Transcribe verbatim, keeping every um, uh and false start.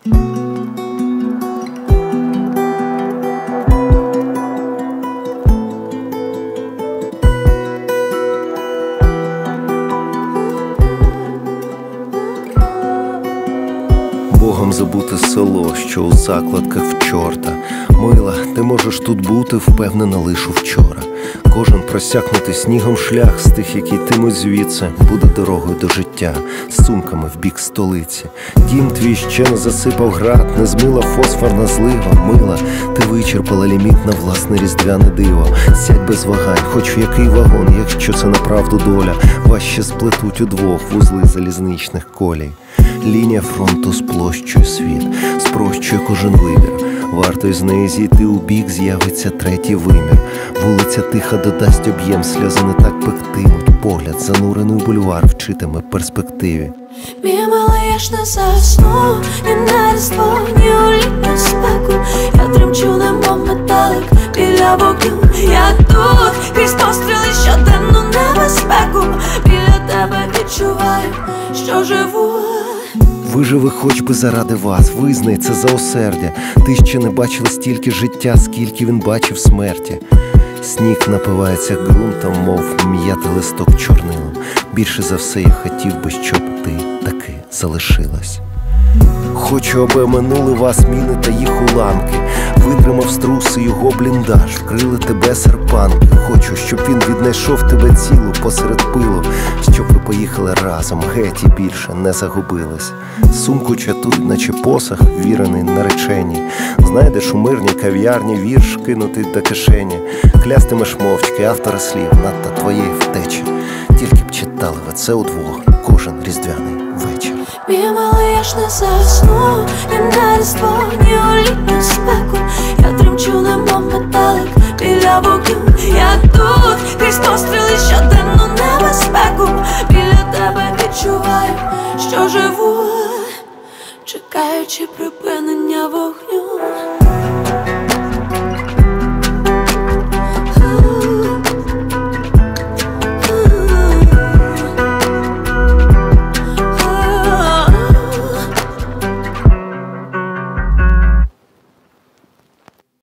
Богом забуте село, що у закладках в чорта. Мила, ти можеш тут бути, впевнена лиш вчора. Кожен просякнутий снігом шлях з тих, які йтимуть звідси, буде дорогою до життя, з сумками в бік столиці. Дім твій ще не засипав град, не змила фосфорна злива. Мила, ти вичерпала ліміт на власне різдвяне диво. Сядь без вагань, хоч в який вагон, якщо це направду доля. Вас ще сплетуть удвох вузли залізничних колій. Лінія фронту сплощує світ, спрощує кожен вибір. Варто із неї зійти у бік, з'явиться третій вимір. Вулиця тиха додасть об'єм, сльози не так пектимуть. Погляд, занурений у бульвар, вчитиме перспективі. Мій малий, я ж не засну, ні на різдво, ні у літню спеку. Я тремчу, немов металик біля вогню. Я тут, крізь постріли щоденну небезпеку. Біля тебе відчуваю, що живу. Виживи хоч би заради вас, визнай це заосердя. Ти ще не бачила стільки життя, скільки він бачив смерті. Сніг напивається ґрунтом, мов м'ятий листок чорнилом. Більше за все я хотів би, щоб ти таки залишилась. Хочу, аби минули вас міни та їх уламки. Витримав струси його бліндаж, вкрили тебе серпанки. Хочу, щоб він віднайшов тебе цілу посеред пилу, щоб ви поїхали разом, геть і більше не загубились. Сумку чатують, наче посох, вірений нареченій. Знайдеш у мирній кав'ярні вірш, кинутий до кишені. Клястимеш мовчки автора слів надто твоєї втечі. Тільки б читали ви це удвох кожен різдвяний вечір. Мій малий, я ж не засну, ні на різдво, ні у літню спеку. Я тремчу, немов металик біля вогню. Я тут, крізь постріли щоденну небезпеку. Біля тебе відчуваю, що живу, чекаючи припинення